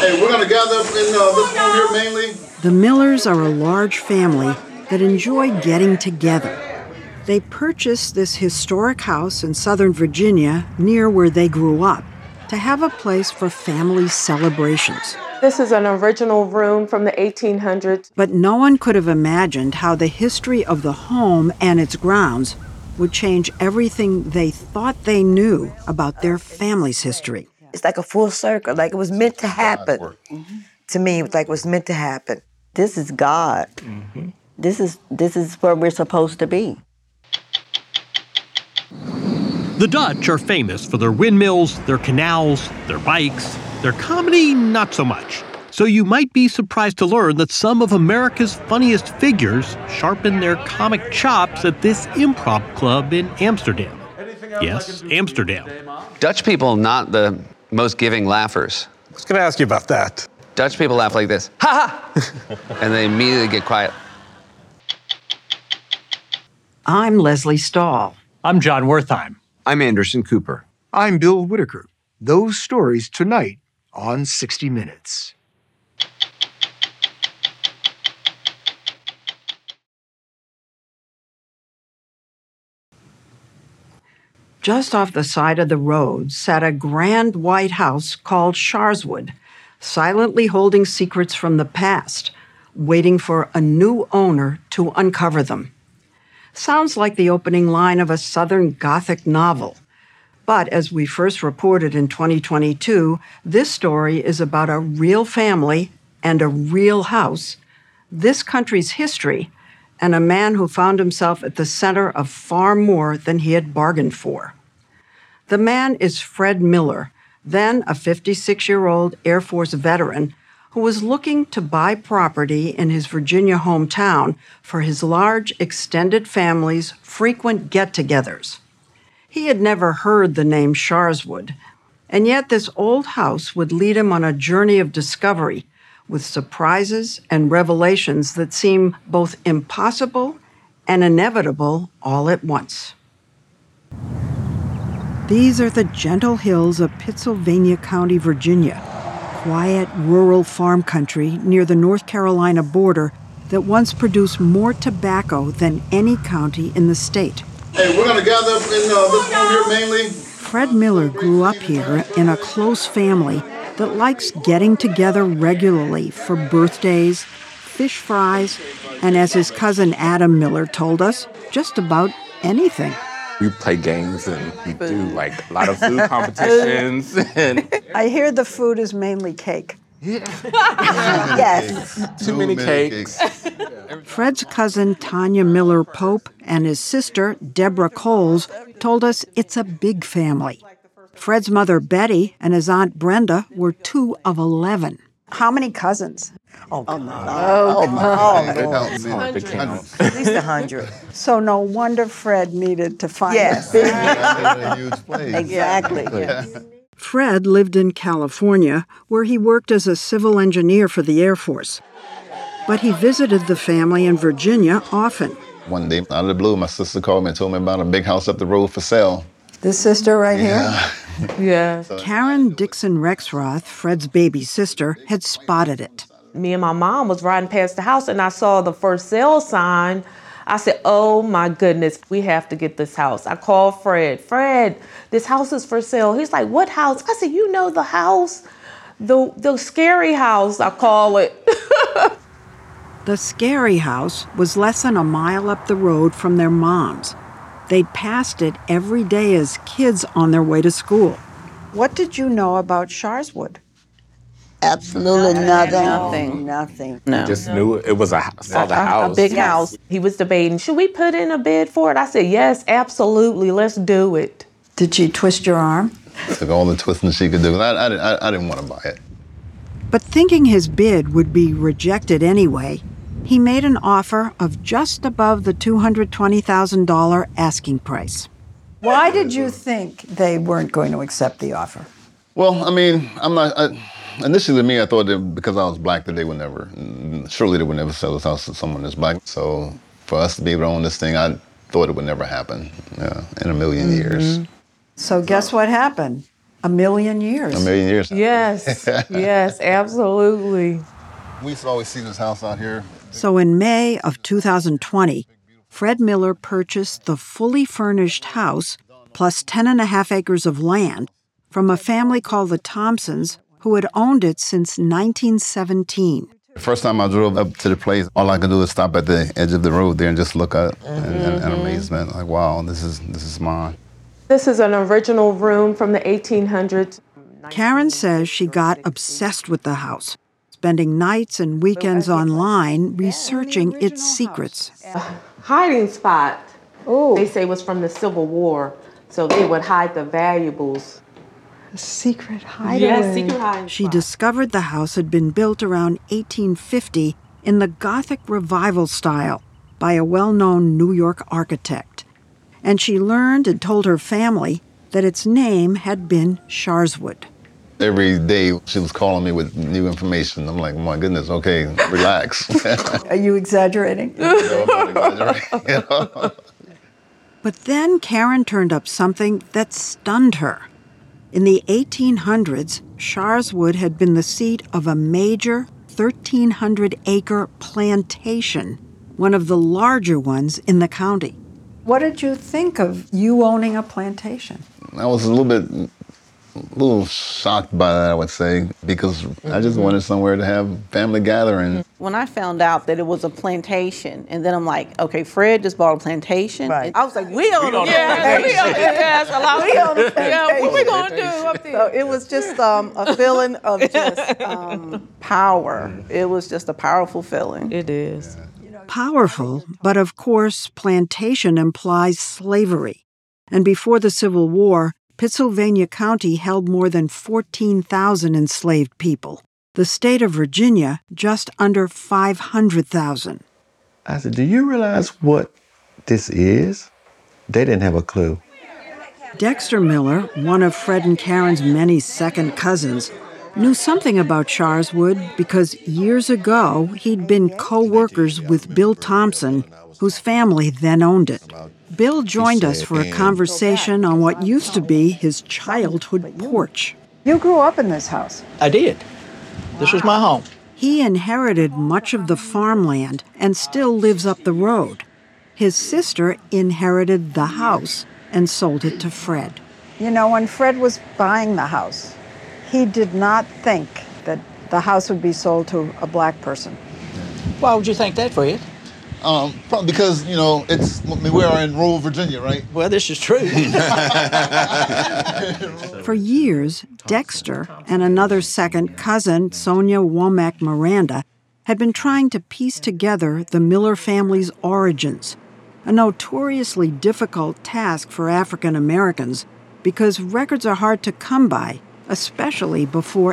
Hey, we're going to gather up in this room here mainly. The Millers are a large family that enjoy getting together. They purchased this historic house in Southern Virginia, near where they grew up, to have a place for family celebrations. This is an original room from the 1800s. But no one could have imagined how the history of the home and its grounds would change everything they thought they knew about their family's history. It's like a full circle, like it was meant to happen. To me, it was like it was meant to happen. This is God. Mm-hmm. This is where we're supposed to be. The Dutch are famous for their windmills, their canals, their bikes. Their comedy, not so much. So you might be surprised to learn that some of America's funniest figures sharpen their comic chops at this improv club in Amsterdam. Yes, Amsterdam. Dutch people, not the most giving laughers. I was going to ask you about that. Dutch people laugh like this, ha ha, and they immediately get quiet. I'm Leslie Stahl. I'm John Wertheim. I'm Anderson Cooper. I'm Bill Whitaker. Those stories tonight on 60 Minutes. Just off the side of the road sat a grand white house called Sharswood, silently holding secrets from the past, waiting for a new owner to uncover them. Sounds like the opening line of a Southern Gothic novel. But as we first reported in 2022, this story is about a real family and a real house, this country's history, and a man who found himself at the center of far more than he had bargained for. The man is Fred Miller, then a 56-year-old Air Force veteran who was looking to buy property in his Virginia hometown for his large extended family's frequent get-togethers. He had never heard the name Sharswood, and yet this old house would lead him on a journey of discovery with surprises and revelations that seem both impossible and inevitable all at once. These are the gentle hills of Pittsylvania County, Virginia, quiet rural farm country near the North Carolina border that once produced more tobacco than any county in the state. Hey, we're going to gather up in this room here mainly. Fred Miller grew up here in a close family that likes getting together regularly for birthdays, fish fries, and as his cousin Adam Miller told us, just about anything. We play games and we do like a lot of food competitions. And I hear the food is mainly cake. Yeah. Yes. Too many cakes. Fred's cousin Tanya Miller Pope and his sister Deborah Coles told us it's a big family. Fred's mother Betty and his aunt Brenda were 2 of 11. How many cousins? Oh, no. At least 100. So no wonder Fred needed to find Yes. a big Huge place. Exactly. Yeah. Fred lived in California, where he worked as a civil engineer for the Air Force. But he visited the family in Virginia often. One day, out of the blue, my sister called me and told me about a big house up the road for sale. This sister right here? Yeah. Karen Dixon Rexroth, Fred's baby sister, had spotted it. Me and my mom was riding past the house and I saw the for sale sign. I said, oh my goodness, we have to get this house. I called Fred. Fred, this house is for sale. He's like, what house? I said, you know the house, the scary house, I call it. The scary house was less than a mile up the road from their mom's. They'd passed it every day as kids on their way to school. What did you know about Sharswood? Absolutely nothing. Nothing. No. Just knew it was a house. A big house. He was debating, should we put in a bid for it? I said, yes, absolutely, let's do it. Did she twist your arm? Took all the twisting she could do. I didn't want to buy it. But thinking his bid would be rejected anyway, he made an offer of just above the $220,000 asking price. Why did you think they weren't going to accept the offer? Well, I mean, initially to me, I thought that because I was black that they would never, surely they would never sell this house to someone that's black. So for us to be able to own this thing, I thought it would never happen in a million years. So guess what happened? A million years. A million years. Yes, yes, absolutely. We used to always see this house out here. So in May of 2020, Fred Miller purchased the fully furnished house plus 10.5 acres of land from a family called the Thompsons who had owned it since 1917. The first time I drove up to the place, all I could do was stop at the edge of the road there and just look up in amazement. Like, wow, this is mine. This is an original room from the 1800s. Karen says she got obsessed with the house, spending nights and weekends online researching its secrets. Hiding spot, they say, was from the Civil War, so they would hide the valuables. A secret hideaway. Yes, secret hiding She spot. discovered the house had been built around 1850 in the Gothic Revival style by a well-known New York architect. And she learned and told her family that its name had been Sharswood. Every day she was calling me with new information. I'm like, oh my goodness, okay, relax. Are you exaggerating? I'm not exaggerating. But then Karen turned up something that stunned her. In the 1800s, Sharswood had been the seat of a major 1,300-acre plantation, one of the larger ones in the county. What did you think of you owning a plantation? I was a little shocked by that, I would say, because I just wanted somewhere to have family gathering. When I found out that it was a plantation, and then I'm like, okay, Fred just bought a plantation. Right. I was like, we own a Yeah, we own it. Yes, a lot. We own a Yeah, what we gonna do up there? So it was just a feeling of just power. It was just a powerful feeling. It is. Powerful, but of course, plantation implies slavery. And before the Civil War, Pittsylvania County held more than 14,000 enslaved people. The state of Virginia, just under 500,000. I said, do you realize what this is? They didn't have a clue. Dexter Miller, one of Fred and Karen's many second cousins, knew something about Sharswood because years ago he'd been co-workers with Bill Thompson, whose family then owned it. Bill joined us for a conversation on what used to be his childhood porch. You grew up in this house. I did. This was my home. He inherited much of the farmland and still lives up the road. His sister inherited the house and sold it to Fred. You know, when Fred was buying the house, he did not think that the house would be sold to a black person. Why would you think that, Fred? Probably because, we are in rural Virginia, right? Well, this is true. For years, Dexter and another second cousin, Sonia Womack Miranda, had been trying to piece together the Miller family's origins, a notoriously difficult task for African Americans because records are hard to come by, especially before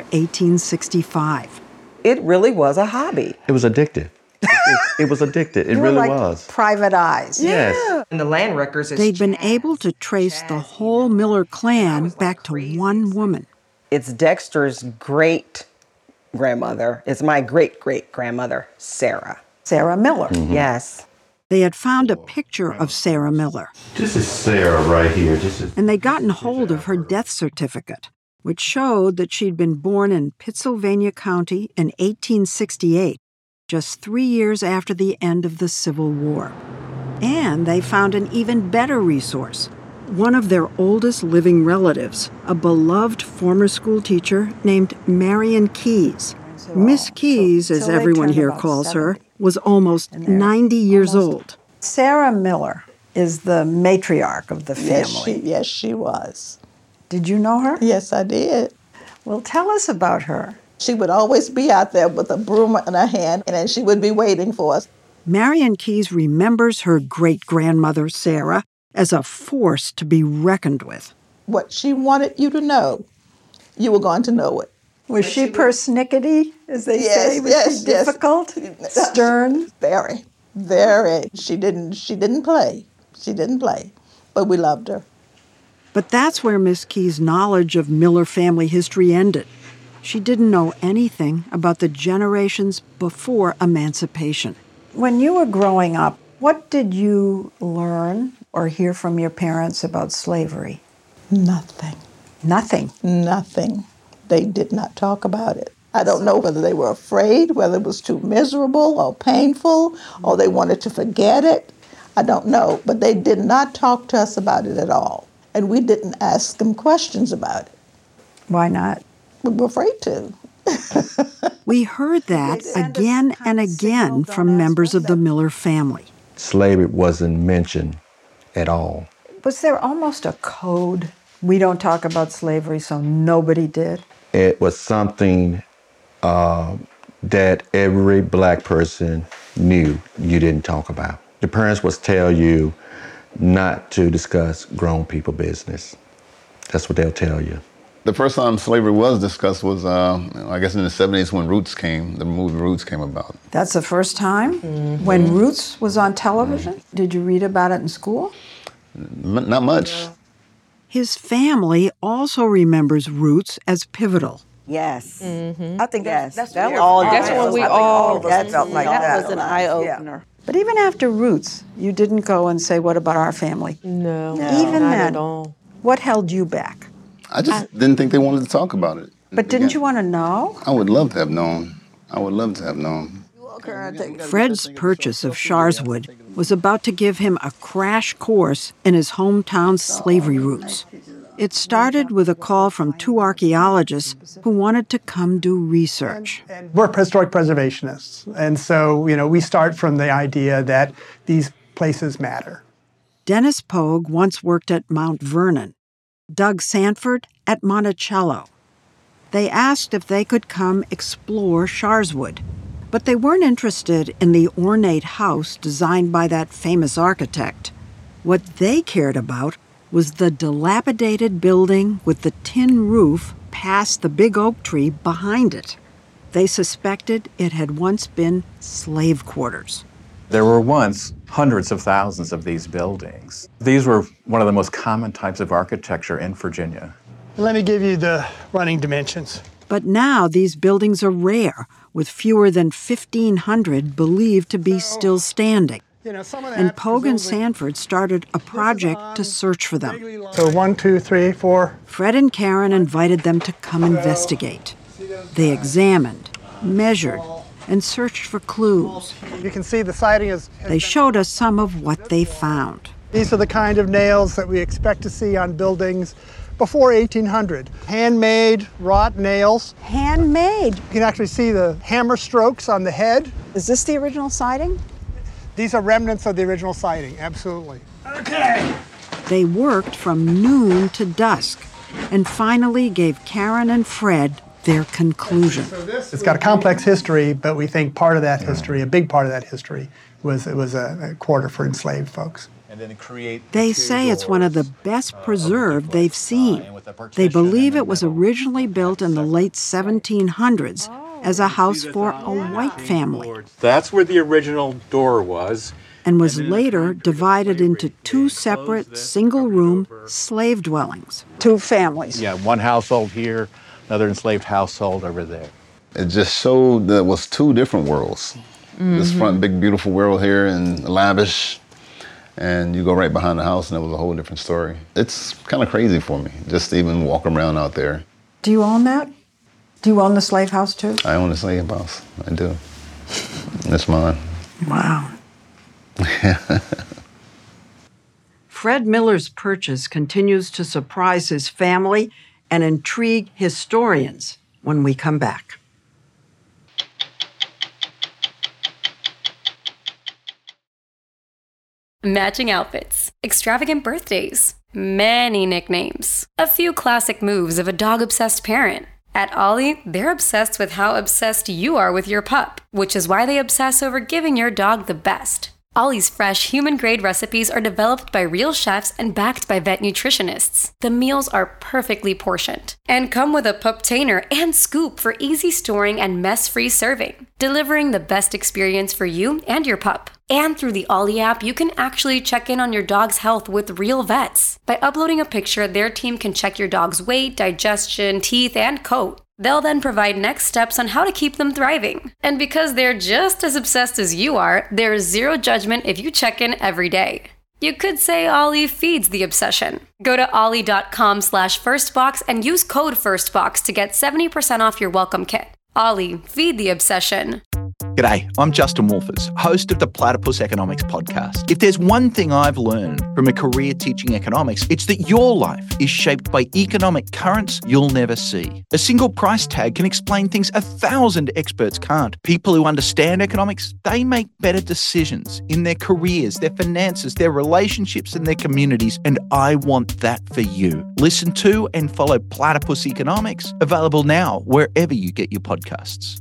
1865. It really was a hobby. It was addictive. It was addicted. It You were really like was. private eyes. Yes. And the land records is They'd been able to trace the whole Miller clan back to one woman. It's Dexter's great-grandmother. It's my great-great-grandmother, Sarah. Sarah Miller. Mm-hmm. Yes. They had found a picture of Sarah Miller, This is Sarah right here. and they'd gotten hold of her death certificate, which showed that she'd been born in Pittsylvania County in 1868, just 3 years after the end of the Civil War. And they found an even better resource. One of their oldest living relatives, a beloved former school teacher named Marion Keyes. Miss Keyes, as everyone here calls her, was almost 90 years old. Sarah Miller is the matriarch of the family. Yes, she was. Did you know her? Yes, I did. Well, tell us about her. She would always be out there with a broom in her hand, and then she would be waiting for us. Marion Keyes remembers her great-grandmother, Sarah, as a force to be reckoned with. What she wanted you to know, you were going to know it. Was she persnickety, as they say? Was she difficult? Stern? Very, very. She didn't play. She didn't play, but we loved her. But that's where Miss Keyes' knowledge of Miller family history ended. She didn't know anything about the generations before emancipation. When you were growing up, what did you learn or hear from your parents about slavery? Nothing. Nothing. Nothing. They did not talk about it. I don't know whether they were afraid, whether it was too miserable or painful, or they wanted to forget it. I don't know. But they did not talk to us about it at all. And we didn't ask them questions about it. Why not? We were afraid to. We heard that again and again from members of the Miller family. Slavery wasn't mentioned at all. Was there almost a code? We don't talk about slavery, so nobody did. It was something that every black person knew you didn't talk about. The parents would tell you not to discuss grown people business. That's what they'll tell you. The first time slavery was discussed was, I guess, in the 70s when Roots came, the movie Roots came about. That's the first time? When Roots was on television? Did you read about it in school? Not much. His family also remembers Roots as pivotal. Yes. I think that's That's when when we all that felt like that. was an eye-opener. But even after Roots, you didn't go and say, what about our family? No, Even not then, at all. what held you back? I just didn't think they wanted to talk about it. But didn't you want to know? I would love to have known. I would love to have known. Fred's purchase of Sharswood was about to give him a crash course in his hometown's slavery roots. It started with a call from two archaeologists who wanted to come do research. We're historic preservationists, and so, we start from the idea that these places matter. Dennis Pogue once worked at Mount Vernon, Doug Sanford at Monticello. They asked if they could come explore Sharswood, but they weren't interested in the ornate house designed by that famous architect. What they cared about was the dilapidated building with the tin roof past the big oak tree behind it. They suspected it had once been slave quarters. There were once hundreds of thousands of these buildings. These were one of the most common types of architecture in Virginia. Let me give you the running dimensions. But now these buildings are rare, with fewer than 1,500 believed to be still standing. And Pogue and Sanford started a project to search for them. So 1, 2, 3, 4. Fred and Karen invited them to come investigate. They examined, measured, and searched for clues. You can see the siding is... They showed us some of what they found. These are the kind of nails that we expect to see on buildings before 1800. Handmade, wrought nails. Handmade? You can actually see the hammer strokes on the head. Is this the original siding? These are remnants of the original siding, absolutely. Okay. They worked from noon to dusk and finally gave Karen and Fred their conclusion. It's got a complex history, but we think part of that history, a big part of that history, was it was a quarter for enslaved folks. They say it's one of the best preserved they've seen. They believe it was originally built in the late 1700s as a house for a white family. That's where the original door was. And was later divided into two separate single-room slave dwellings. Two families. Yeah, one household here, another enslaved household over there. It just showed that it was two different worlds. This front big beautiful world here and lavish, and you go right behind the house and it was a whole different story. It's kind of crazy for me just to even walk around out there. Do you own that? Do you own the slave house too? I own the slave house, I do. It's mine. Wow. Fred Miller's purchase continues to surprise his family and intrigue historians when we come back. Matching outfits, extravagant birthdays, many nicknames, a few classic moves of a dog-obsessed parent. At Ollie, they're obsessed with how obsessed you are with your pup, which is why they obsess over giving your dog the best. Ollie's fresh, human-grade recipes are developed by real chefs and backed by vet nutritionists. The meals are perfectly portioned and come with a puptainer and scoop for easy storing and mess-free serving, delivering the best experience for you and your pup. And through the Ollie app, you can actually check in on your dog's health with real vets. By uploading a picture, their team can check your dog's weight, digestion, teeth, and coat. They'll then provide next steps on how to keep them thriving. And because they're just as obsessed as you are, there is zero judgment if you check in every day. You could say Ollie feeds the obsession. Go to ollie.com/firstbox and use code FIRSTBOX to get 70% off your welcome kit. Ollie, feed the obsession. G'day, I'm Justin Wolfers, host of the Platypus Economics podcast. If there's one thing I've learned from a career teaching economics, it's that your life is shaped by economic currents you'll never see. A single price tag can explain things 1,000 experts can't. People who understand economics, they make better decisions in their careers, their finances, their relationships, and their communities, and I want that for you. Listen to and follow Platypus Economics, available now wherever you get your podcasts.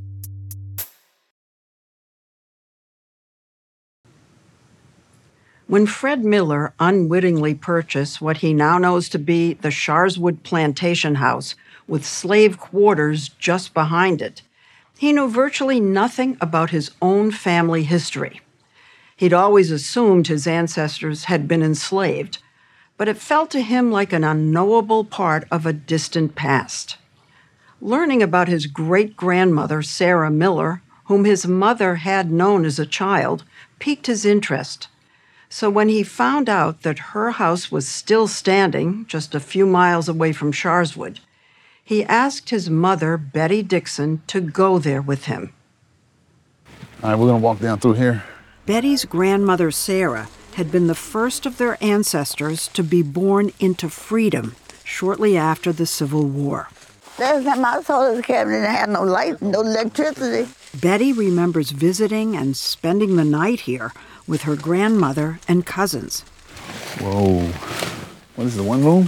When Fred Miller unwittingly purchased what he now knows to be the Sharswood Plantation House with slave quarters just behind it, he knew virtually nothing about his own family history. He'd always assumed his ancestors had been enslaved, but it felt to him like an unknowable part of a distant past. Learning about his great-grandmother, Sarah Miller, whom his mother had known as a child, piqued his interest. So when he found out that her house was still standing just a few miles away from Sharswood, he asked his mother, Betty Dixon, to go there with him. All right, we're going to walk down through here. Betty's grandmother, Sarah, had been the first of their ancestors to be born into freedom shortly after the Civil War. Last time I saw this cabin, it didn't have no light, no electricity. Betty remembers visiting and spending the night here with her grandmother and cousins. Whoa. What is the one room?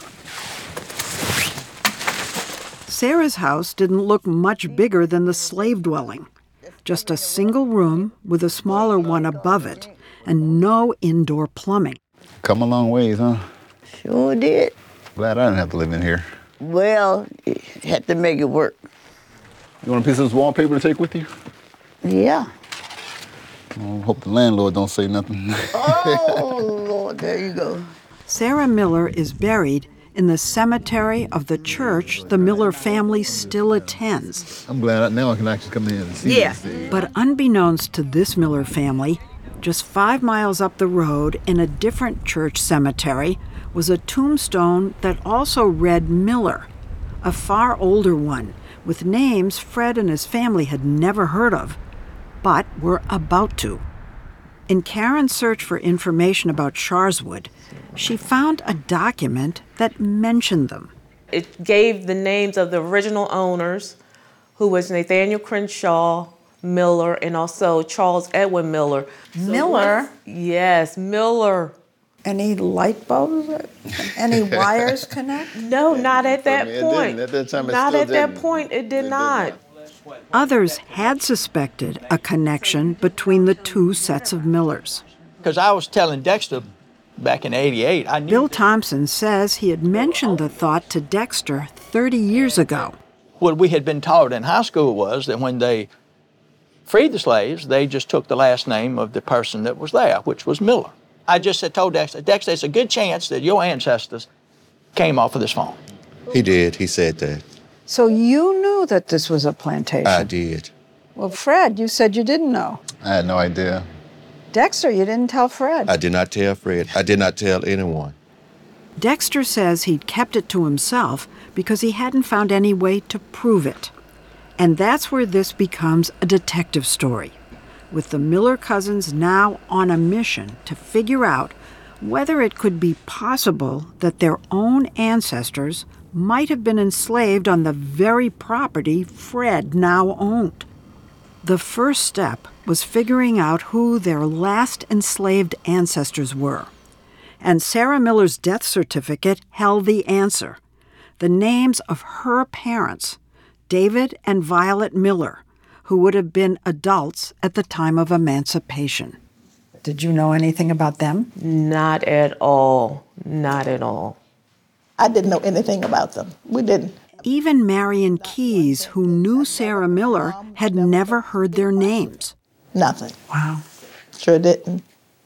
Sarah's house didn't look much bigger than the slave dwelling. Just a single room with a smaller one above it and no indoor plumbing. Come a long ways, huh? Sure did. Glad I didn't have to live in here. Well, you had to make it work. You want a piece of this wallpaper to take with you? Yeah. I hope the landlord don't say nothing. Oh, Lord, there you go. Sarah Miller is buried in the cemetery of the church the Miller family still attends. I'm glad now I can actually come in and see this thing. But unbeknownst to this Miller family, just 5 miles up the road in a different church cemetery was a tombstone that also read Miller, a far older one, with names Fred and his family had never heard of, but were about to. In Karen's search for information about Sharswood, she found a document that mentioned them. It gave the names of the original owners, who was Nathaniel Crenshaw Miller and also Charles Edwin Miller. Miller? Yes, Miller. Any light bulbs? Any wires connect? No, not at that point. At that time, Not at that point, it did not. Others had suspected a connection between the two sets of Millers. Because I was telling Dexter back in '88, I knew. Bill Thompson says he had mentioned the thought to Dexter 30 years ago. What we had been taught in high school was that when they freed the slaves, they just took the last name of the person that was there, which was Miller. I just had told Dexter, it's a good chance that your ancestors came off of this farm. He did. He said that. So you knew that this was a plantation? I did. Well, Fred, you said you didn't know. I had no idea. Dexter, you didn't tell Fred. I did not tell Fred. I did not tell anyone. Dexter says he'd kept it to himself because he hadn't found any way to prove it. And that's where this becomes a detective story, with the Miller cousins now on a mission to figure out whether it could be possible that their own ancestors might have been enslaved on the very property Fred now owned. The first step was figuring out who their last enslaved ancestors were. And Sarah Miller's death certificate held the answer: the names of her parents, David and Violet Miller, who would have been adults at the time of emancipation. Did you know anything about them? Not at all. Not at all. I didn't know anything about them. We didn't. Even Marion Keyes, who knew Sarah Miller, had never heard their names. Nothing. Wow. Sure didn't.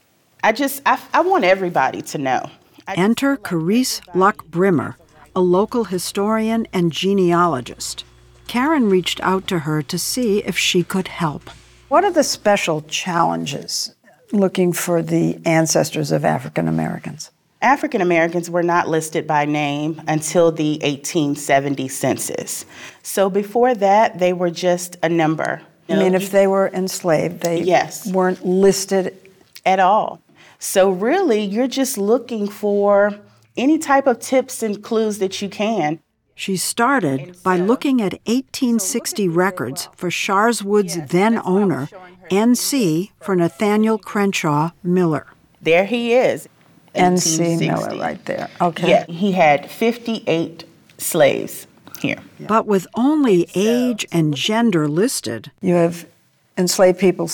I want everybody to know. Enter Carice Luck-Brimmer, a local historian and genealogist. Karen reached out to her to see if she could help. What are the special challenges looking for the ancestors of African Americans? African Americans were not listed by name until the 1870 census. So before that, they were just a number. I mean, if they were enslaved, they weren't listed at all. So really, you're just looking for any type of tips and clues that you can. She started by looking at 1860 records for Sharswood's then owner, NC, for Nathaniel Crenshaw Miller. There he is. NC Miller right there. Okay. Yeah, he had 58 slaves here. But with only age and gender listed. You have enslaved people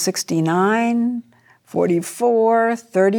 69, 44,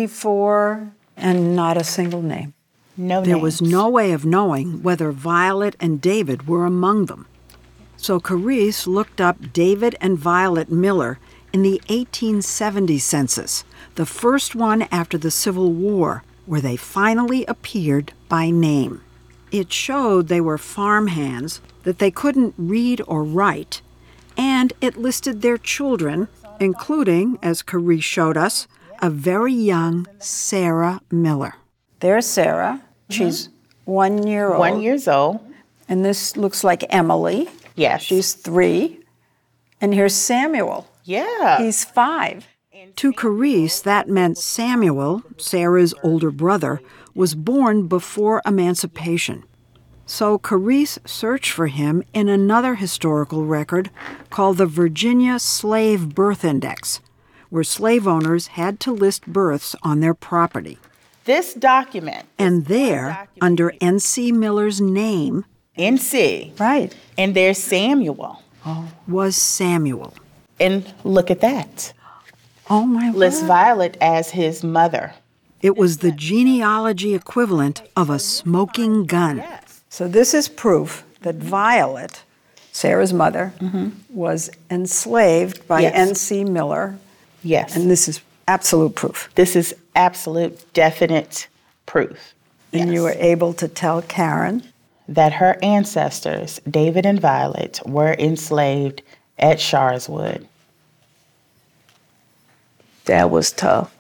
34, and not a single name. No There names. was no way of knowing whether Violet and David were among them. So Carice looked up David and Violet Miller in the 1870 census, the first one after the Civil War, where they finally appeared by name. It showed they were farmhands, that they couldn't read or write, and it listed their children, including, as Carice showed us, a very young Sarah Miller. There's Sarah. She's 1 year old. 1 year old. And this looks like Emily. Yes. She's 3. And here's Samuel. Yeah. He's 5. To Carice, that meant Samuel, Sarah's older brother, was born before emancipation. So Carice searched for him in another historical record called the Virginia Slave Birth Index, where slave owners had to list births on their property. This document. And there, under N.C. Miller's name, NC. Right. And there's Samuel. Was Samuel. And look at that. Oh, my Lists Violet as his mother. It was the genealogy equivalent of a smoking gun. So this is proof that Violet, Sarah's mother, was enslaved by N.C. Miller. Yes. And this is absolute proof. This is absolute, definite proof. And you were able to tell Karen that her ancestors, David and Violet, were enslaved at Sharswood. That was tough.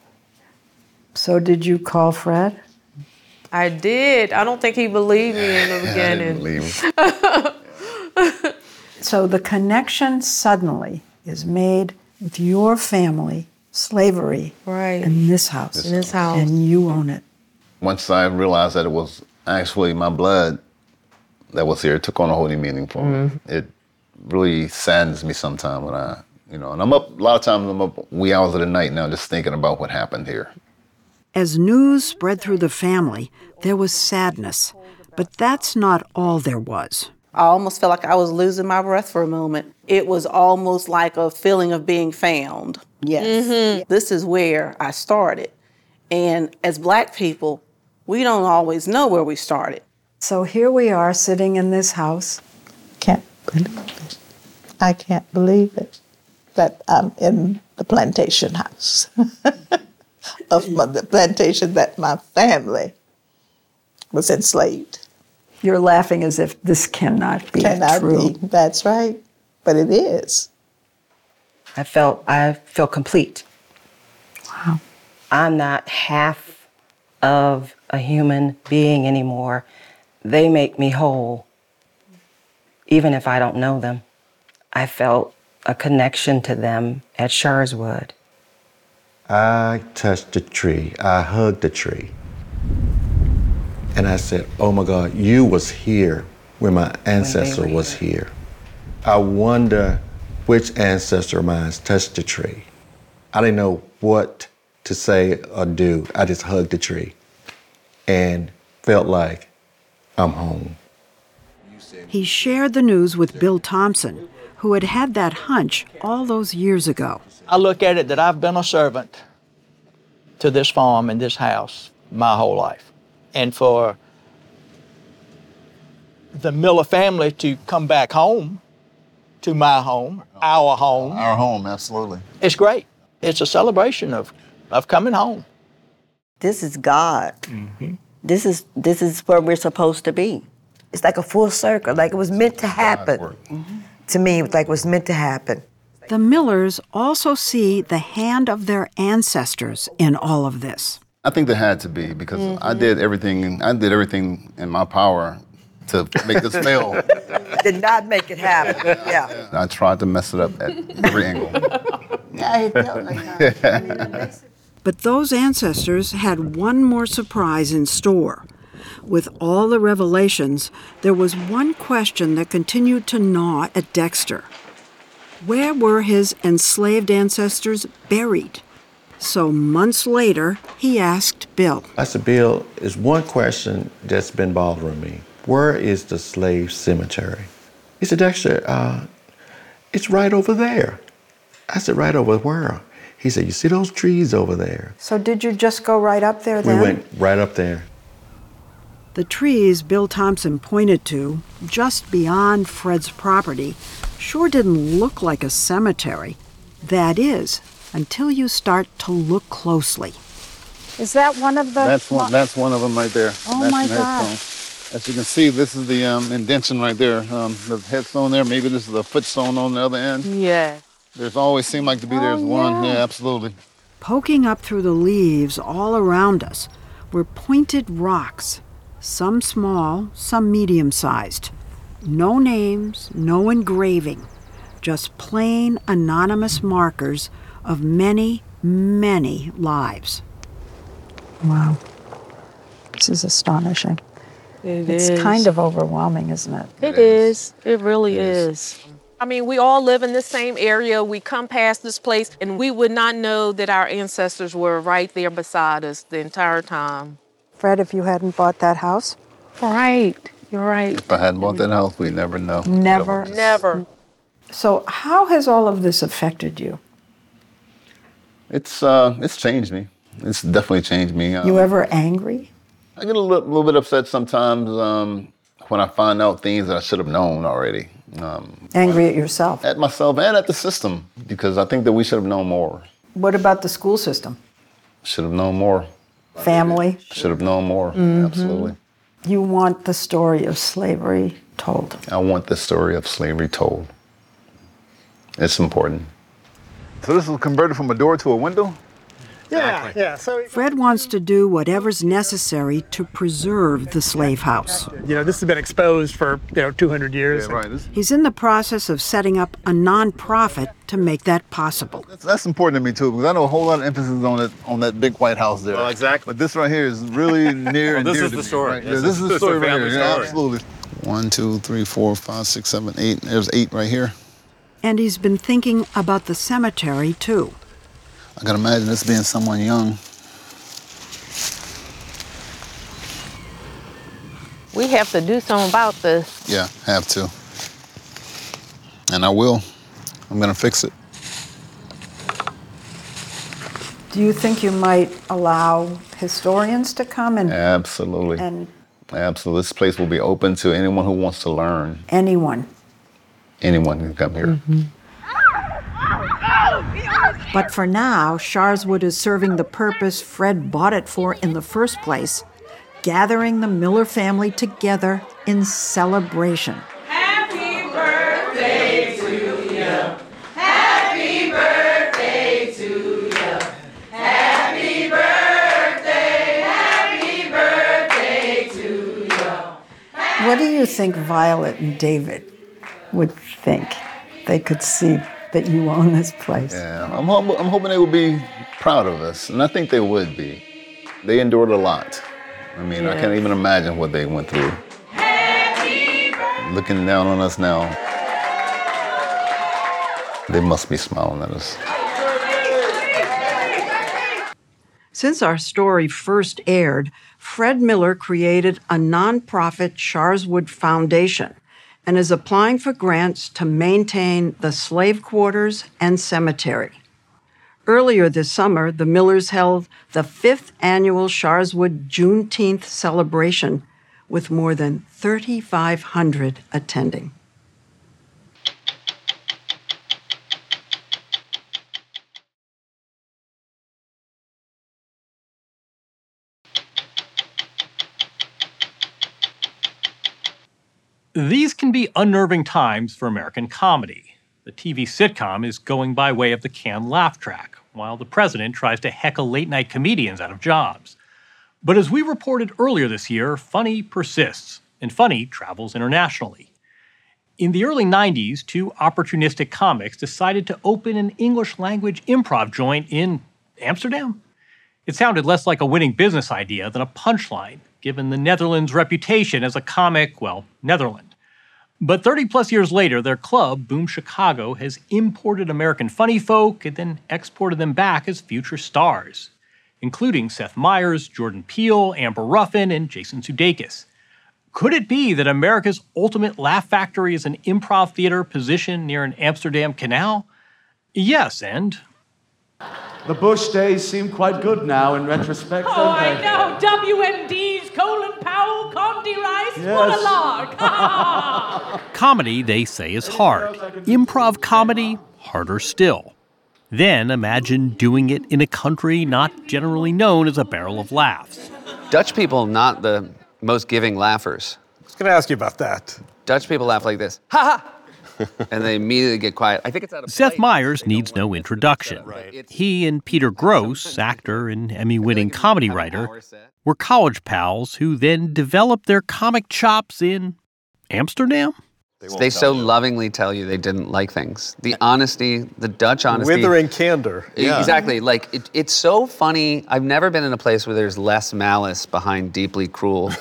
So did you call Fred? I did. I don't think he believed me in the beginning. I didn't believe him. So the connection suddenly is made with your family, slavery, in this house. In this house. And you own it. Once I realized that it was actually my blood that was here, it took on a whole new meaning for me. It really saddens me sometimes when and I'm up, a lot of times I'm up wee hours of the night now just thinking about what happened here. As news spread through the family, there was sadness. But that's not all there was. I almost felt like I was losing my breath for a moment. It was almost like a feeling of being found. Yes. This is where I started. And as Black people, we don't always know where we started. So here we are sitting in this house. Can't believe it. I can't believe it that I'm in the plantation house of the plantation that my family was enslaved. You're laughing as if this cannot be true. That's right, but it is. I feel complete. Wow. I'm not half of a human being anymore. They make me whole, even if I don't know them. I felt a connection to them at Sharswood. I touched the tree. I hugged the tree. And I said, oh my God, you was here when my ancestor was here. I wonder which ancestor of mine touched the tree. I didn't know what to say or do. I just hugged the tree and felt like I'm home. He shared the news with Bill Thompson, who had had that hunch all those years ago. I look at it that I've been a servant to this farm and this house my whole life. And for the Miller family to come back home, to my home, our home. Our home, absolutely. It's great. It's a celebration of coming home. This is God. This is where we're supposed to be. It's like a full circle, like it was meant to happen. To me, it was like it was meant to happen. The Millers also see the hand of their ancestors in all of this. I think there had to be, because I did everything in my power to make this fail. Did not make it happen. Yeah. I tried to mess it up at every angle. Yeah, it felt like that. But those ancestors had one more surprise in store. With all the revelations, there was one question that continued to gnaw at Dexter. Where were his enslaved ancestors buried? So months later, he asked Bill. I said, Bill, is one question that's been bothering me. Where is the slave cemetery? He said, Dexter, it's right over there. I said, right over where? He said, you see those trees over there? So did you just go right up there then? We went right up there. The trees Bill Thompson pointed to, just beyond Fred's property, sure didn't look like a cemetery. That is, until you start to look closely. Is that one of the... That's one of them right there. Oh, that's my the God. headstone. As you can see, this is the indention right there. The headstone there, maybe this is the footstone on the other end. Yeah. There's always seemed like to be there's one. Yeah, absolutely. Poking up through the leaves all around us were pointed rocks, some small, some medium-sized. No names, no engraving, just plain anonymous markers of many, many lives. Wow. This is astonishing. It's kind of overwhelming, isn't it? It is. It really is. I mean, we all live in the same area. We come past this place, and we would not know that our ancestors were right there beside us the entire time. Fred, if you hadn't bought that house? Right. You're right. If I hadn't bought that house, we'd never know. Never. Never. So how has all of this affected you? It's changed me. It's definitely changed me. You ever angry? I get a little bit upset sometimes when I find out things that I should have known already. Angry at yourself? At myself and at the system, because I think that we should have known more. What about the school system? Should have known more. Family? Should have known more, absolutely. You want the story of slavery told. I want the story of slavery told. It's important. So this was converted from a door to a window? Yeah. So Fred wants to do whatever's necessary to preserve the slave house. This has been exposed for 200 years. Yeah, right. He's in the process of setting up a nonprofit to make that possible. That's important to me too, because I know a whole lot of emphasis on that big white house there. Well, exactly. But this right here is really near and this dear is to the me, story. right? This Yeah, this is the story right here. family Yeah, story. absolutely. 1, 2, 3, 4, 5, 6, 7, 8. There's 8 right here. And he's been thinking about the cemetery too. I can imagine this being someone young. We have to do something about this. Yeah, have to. And I will. I'm gonna fix it. Do you think you might allow historians to come and Absolutely. Absolutely. This place will be open to anyone who wants to learn. anyone? Anyone can come here. But for now, Sharswood is serving the purpose Fred bought it for in the first place, gathering the Miller family together in celebration. Happy birthday to you. Happy birthday to you. Happy birthday. Happy birthday to you. What do you think Violet and David would think? They could see that you own this place. Yeah, I'm hoping they would be proud of us, and I think they would be. They endured a lot. I mean, I can't even imagine what they went through. Looking down on us now, they must be smiling at us. Since our story first aired, Fred Miller created a nonprofit Sharswood Foundation and is applying for grants to maintain the slave quarters and cemetery. Earlier this summer, the Millers held the 5th annual Sharswood Juneteenth celebration with more than 3,500 attending. These can be unnerving times for American comedy. The TV sitcom is going by way of the canned laugh track, while the president tries to heckle late-night comedians out of jobs. But as we reported earlier this year, funny persists, and funny travels internationally. In the early 90s, two opportunistic comics decided to open an English-language improv joint in Amsterdam. It sounded less like a winning business idea than a punchline, given the Netherlands' reputation as a comic, Netherland. But 30-plus years later, their club, Boom Chicago, has imported American funny folk and then exported them back as future stars, including Seth Meyers, Jordan Peele, Amber Ruffin, and Jason Sudeikis. Could it be that America's ultimate laugh factory is an improv theater positioned near an Amsterdam canal? Yes, and... The Bush days seem quite good now in retrospect, Oh, don't I they? know. WMDs, Colin Powell, Condi Rice, what a lark. Comedy, they say, is hard. Improv comedy, harder still. Then imagine doing it in a country not generally known as a barrel of laughs. Dutch people, not the most giving laughers. I was going to ask you about that. Dutch people laugh like this, ha ha! And they immediately get quiet. I think it's out of Seth Meyers needs no introduction. He and Peter Gross, actor and Emmy-winning comedy writer, were college pals who then developed their comic chops in Amsterdam? They so lovingly tell you they didn't like things. The honesty, the Dutch honesty. Withering candor. Yeah. Exactly. Like, it's so funny. I've never been in a place where there's less malice behind deeply cruel.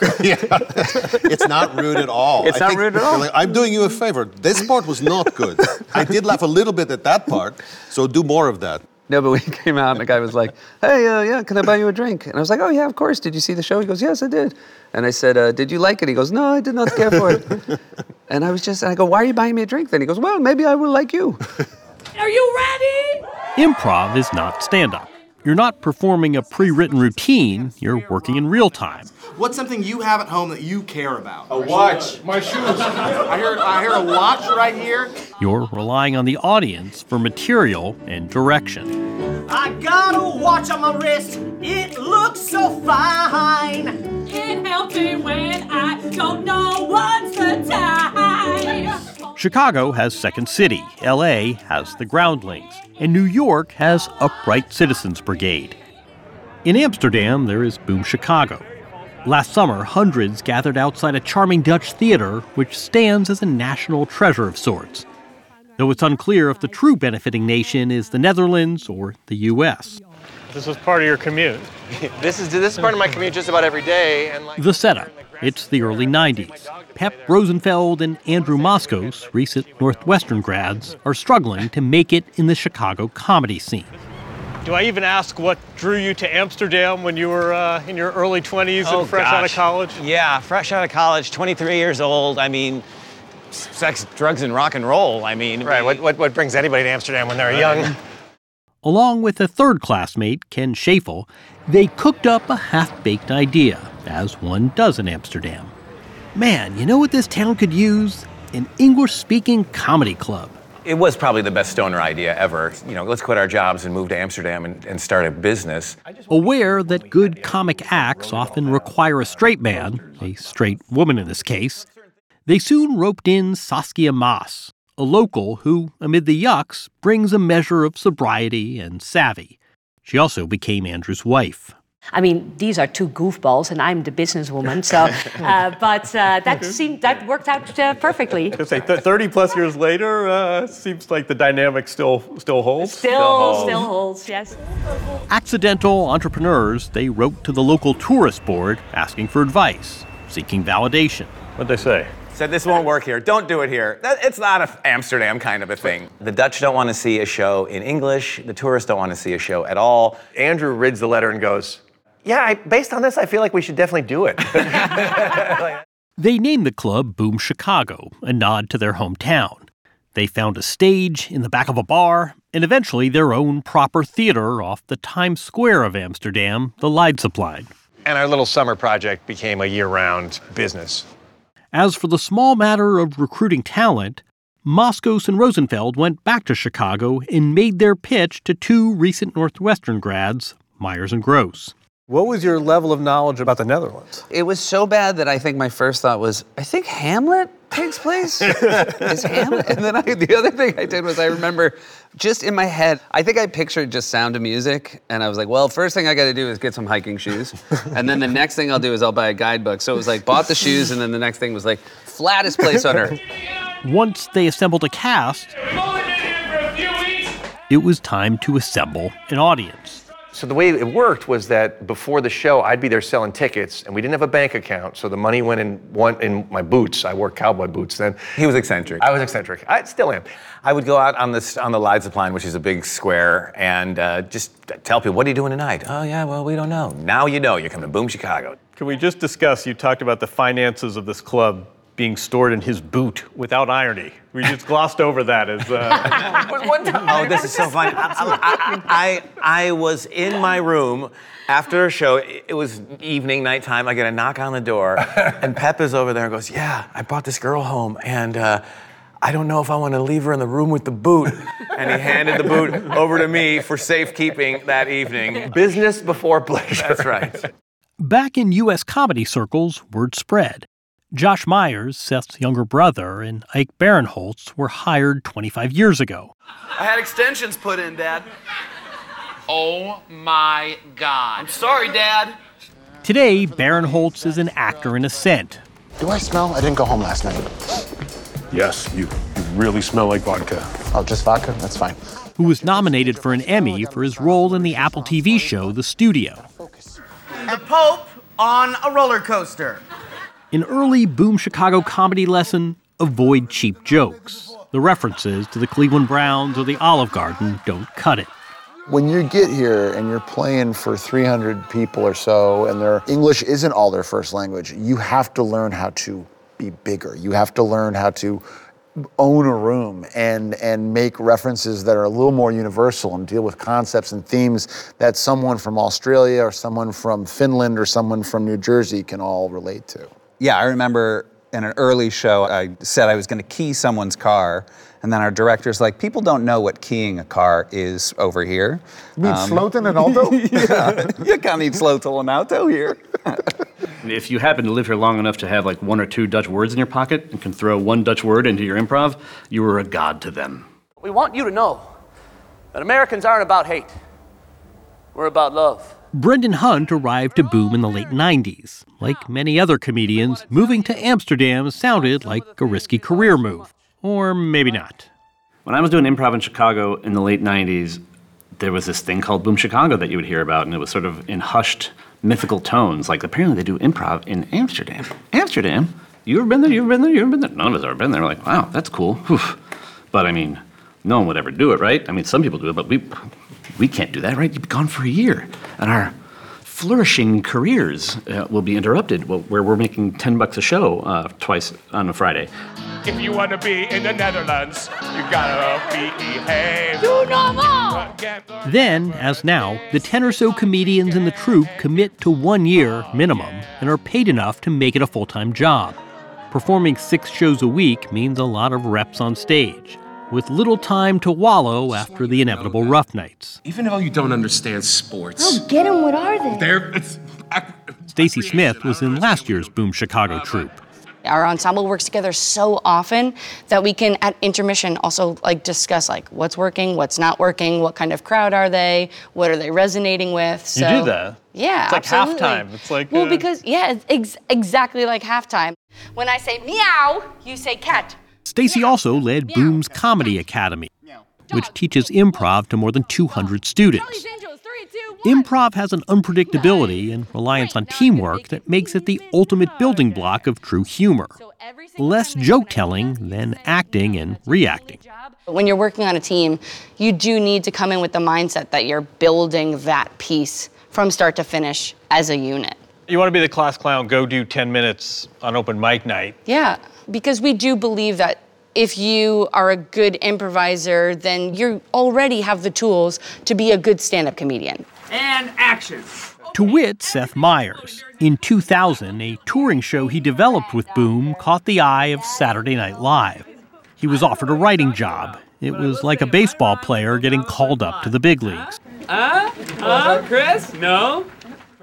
It's not rude at all. It's not rude at all. Like, I'm doing you a favor. This part was not good. I did laugh a little bit at that part, so do more of that. No, but we came out and the guy was like, hey, yeah, can I buy you a drink? And I was like, oh, yeah, of course. Did you see the show? He goes, yes, I did. And I said, did you like it? He goes, no, I did not care for it. And I go, why are you buying me a drink then? He goes, well, maybe I will like you. Are you ready? Improv is not stand-up. You're not performing a pre-written routine. You're working in real time. What's something you have at home that you care about? A watch. My shoes. I hear a watch right here. You're relying on the audience for material and direction. I got a watch on my wrist. It looks so fine. It helps me when I don't know what's the time. Chicago has Second City, LA has the Groundlings, and New York has Upright Citizens Brigade. In Amsterdam, there is Boom Chicago. Last summer, hundreds gathered outside a charming Dutch theater, which stands as a national treasure of sorts. Though it's unclear if the true benefiting nation is the Netherlands or the U.S. This was part of your commute. This is part of my commute just about every day. And The setup. It's the early 90s. Pep Rosenfeld and Andrew Moskos, recent Northwestern grads, are struggling to make it in the Chicago comedy scene. Do I even ask what drew you to Amsterdam when you were in your early 20s and fresh out of college? Yeah, fresh out of college, 23 years old. I mean, sex, drugs, and rock and roll. I mean... Right, what brings anybody to Amsterdam when they're young? Along with a third classmate, Ken Schafel, they cooked up a half-baked idea, as one does in Amsterdam. Man, you know what this town could use? An English-speaking comedy club. It was probably the best stoner idea ever. You know, let's quit our jobs and move to Amsterdam and start a business. Aware that good comic acts often require a straight man, a straight woman in this case, they soon roped in Saskia Maas, a local who, amid the yucks, brings a measure of sobriety and savvy. She also became Andrew's wife. I mean, these are two goofballs, and I'm the businesswoman. So, that worked out perfectly. 30-plus years later, seems like the dynamic still holds. Still holds, yes. Accidental entrepreneurs, they wrote to the local tourist board asking for advice, seeking validation. What'd they say? Said this won't work here. Don't do it here. It's not an Amsterdam kind of a thing. The Dutch don't want to see a show in English. The tourists don't want to see a show at all. Andrew reads the letter and goes, yeah, based on this, I feel like we should definitely do it. They named the club Boom Chicago, a nod to their hometown. They found a stage in the back of a bar, and eventually their own proper theater off the Times Square of Amsterdam, the Leidseplein. And our little summer project became a year-round business. As for the small matter of recruiting talent, Moskos and Rosenfeld went back to Chicago and made their pitch to two recent Northwestern grads, Meyers and Gross. What was your level of knowledge about the Netherlands? It was so bad that I think my first thought was, I think Hamlet takes place? Is Hamlet? And then the other thing I did was I remember just in my head, I think I pictured just Sound of Music, and I was like, well, first thing I got to do is get some hiking shoes. And then the next thing I'll do is I'll buy a guidebook. So it was like, bought the shoes, and then the next thing was like, flattest place on earth. Once they assembled a cast, it was time to assemble an audience. So the way it worked was that before the show, I'd be there selling tickets, and we didn't have a bank account, so the money went in my boots. I wore cowboy boots then. He was eccentric. I was eccentric. I still am. I would go out on the Leidseplein, which is a big square, and just tell people, what are you doing tonight? Oh, yeah, well, we don't know. Now you know. You're coming to Boom Chicago. Can we just discuss, you talked about the finances of this club being stored in his boot without irony. We just glossed over that as... Oh, this is so funny. I was in my room after a show. It was evening, nighttime. I get a knock on the door, and Pep is over there and goes, yeah, I brought this girl home, and I don't know if I want to leave her in the room with the boot. And he handed the boot over to me for safekeeping that evening. Business before pleasure. That's right. Back in U.S. comedy circles, word spread. Josh Myers, Seth's younger brother, and Ike Barinholtz were hired 25 years ago. I had extensions put in, Dad. Oh my God. I'm sorry, Dad. Today, Barinholtz is an actor in ascent. Do I smell? I didn't go home last night. Yes, you really smell like vodka. Oh, just vodka? That's fine. Who was nominated for an Emmy for his role in the Apple TV show The Studio. The Pope on a roller coaster. An early Boom Chicago comedy lesson, avoid cheap jokes. The references to the Cleveland Browns or the Olive Garden don't cut it. When you get here and you're playing for 300 people or so, and their English isn't all their first language, you have to learn how to be bigger. You have to learn how to own a room and make references that are a little more universal and deal with concepts and themes that someone from Australia or someone from Finland or someone from New Jersey can all relate to. Yeah, I remember in an early show, I said I was going to key someone's car, and then our director's like, people don't know what keying a car is over here. You mean slow-to an auto? Yeah, you can't need slow-to an auto here. If you happen to live here long enough to have like one or two Dutch words in your pocket and can throw one Dutch word into your improv, you are a god to them. We want you to know that Americans aren't about hate. We're about love. Brendan Hunt arrived to Boom in the late 90s. Like many other comedians, moving to Amsterdam sounded like a risky career move. Or maybe not. When I was doing improv in Chicago in the late 90s, there was this thing called Boom Chicago that you would hear about, and it was sort of in hushed, mythical tones. Like, apparently they do improv in Amsterdam. Amsterdam? You ever been there? You ever been there? You ever been there? None of us have ever been there. We're like, wow, that's cool. Whew. But, I mean, no one would ever do it, right? I mean, some people do it, but we can't do that, right? You'd be gone for a year. And our flourishing careers will be interrupted, where we're making $10 a show twice on a Friday. If you want to be in the Netherlands, you gotta behave. Do normal! Then, as now, the 10 or so comedians in the troupe commit to 1 year minimum and are paid enough to make it a full-time job. Performing 6 shows a week means a lot of reps on stage, with little time to wallow after the inevitable rough nights. Even though you don't understand sports. Oh, get them. What are they? Stacey Smith was in last year's Boom Chicago troupe. Our ensemble works together so often that we can, at intermission, also discuss what's working, what's not working, what kind of crowd are they, what are they resonating with. So, you do that? Yeah, it's like absolutely. Halftime. It's like because it's exactly like halftime. When I say meow, you say cat. Stacey also led Boom's Comedy Academy, which teaches improv to more than 200 students. Improv has an unpredictability and reliance on teamwork that makes it the ultimate building block of true humor. Less joke-telling than acting and reacting. When you're working on a team, you do need to come in with the mindset that you're building that piece from start to finish as a unit. You want to be the class clown, go do 10 minutes on open mic night. Yeah, because we do believe that if you are a good improviser, then you already have the tools to be a good stand-up comedian. And action. To wit, Seth Meyers. In 2000, a touring show he developed with Boom caught the eye of Saturday Night Live. He was offered a writing job. It was like a baseball player getting called up to the big leagues. Chris? No?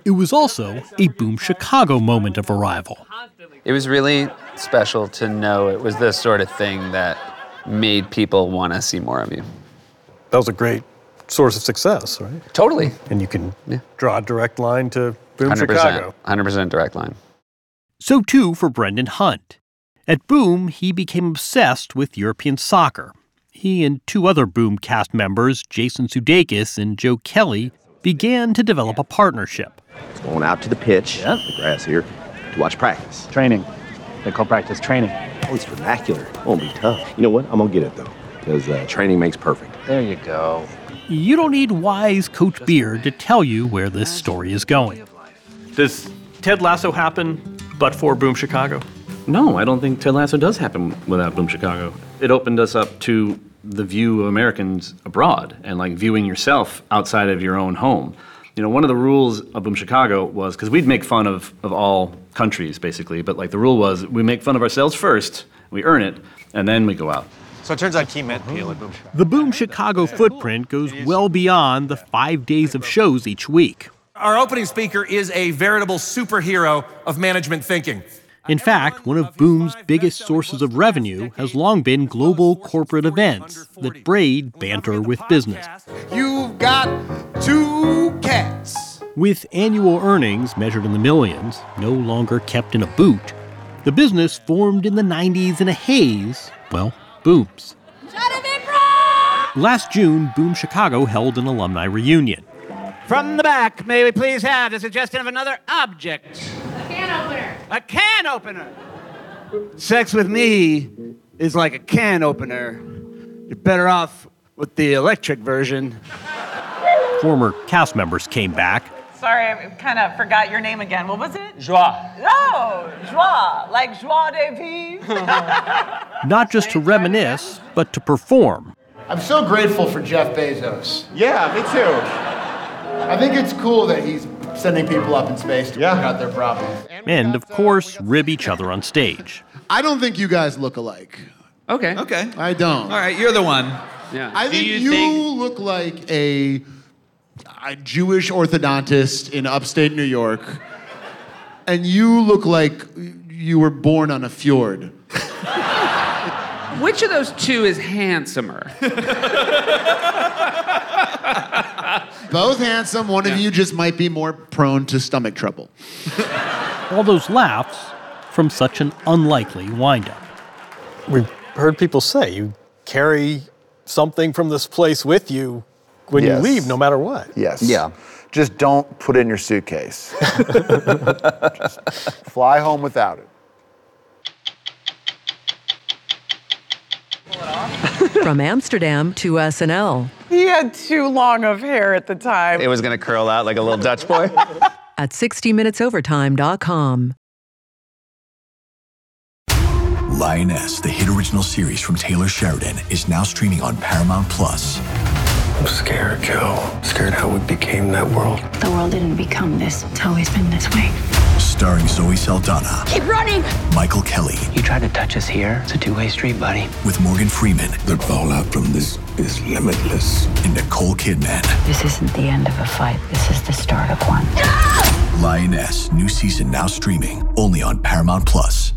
it was also a Boom Chicago moment of arrival. It was really special to know it was the sort of thing that made people want to see more of you. That was a great source of success, right? Totally. And you can draw a direct line to Boom 100%, Chicago. 100% direct line. So too for Brendan Hunt. At Boom, he became obsessed with European soccer. He and two other Boom cast members, Jason Sudeikis and Joe Kelly, began to develop a partnership. Going out to the pitch, the grass here, to watch practice. Training. They call practice training. Oh, it's vernacular. It won't be tough. You know what? I'm going to get it, though, because training makes perfect. There you go. You don't need wise Coach Beard to tell you where this story is going. Does Ted Lasso happen but for Boom Chicago? No, I don't think Ted Lasso does happen without Boom Chicago. It opened us up to the view of Americans abroad and like viewing yourself outside of your own home. You know, one of the rules of Boom Chicago was, because we'd make fun of all countries basically, but like the rule was we make fun of ourselves first, we earn it, and then we go out. So it turns out Key met Peel at Boom Chicago. The Boom Chicago footprint goes well beyond the 5 days of shows each week. Our opening speaker is a veritable superhero of management thinking. In fact, one of Boom's biggest sources of revenue has long been global corporate events that braid banter with business. You've got 2 cats. With annual earnings measured in the millions, no longer kept in a boot, the business formed in the 90s in a haze, well, Boom's. Last June, Boom Chicago held an alumni reunion. From the back, may we please have the suggestion of another object? A can opener. A can opener. Sex with me is like a can opener. You're better off with the electric version. Former cast members came back. Sorry, I kind of forgot your name again. What was it? Joie. Oh, joie, like joie de vivre. Not just to reminisce, but to perform. I'm so grateful for Jeff Bezos. Yeah, me too. I think it's cool that he's sending people up in space to work out their problems. And, of course, rib each other on stage. I don't think you guys look alike. Okay. I don't. All right, you're the one. Yeah. I think you look like a Jewish orthodontist in upstate New York, and you look like you were born on a fjord. Which of those two is handsomer? Both handsome. One of you just might be more prone to stomach trouble. All those laughs from such an unlikely windup. We've heard people say you carry something from this place with you when you leave, no matter what. Yes. Yeah. Just don't put it in your suitcase. Just fly home without it. From Amsterdam to SNL. He had too long of hair at the time. It was going to curl out like a little Dutch boy. At 60minutesovertime.com. Lioness, the hit original series from Taylor Sheridan, is now streaming on Paramount+. I'm scared, Joe. Scared how we became that world. The world didn't become this. It's always been this way. Starring Zoe Saldana. Keep running! Michael Kelly. You tried to touch us here. It's a two-way street, buddy. With Morgan Freeman. The fallout from this is limitless. And Nicole Kidman. This isn't the end of a fight. This is the start of one. Lioness, new season now streaming, only on Paramount+.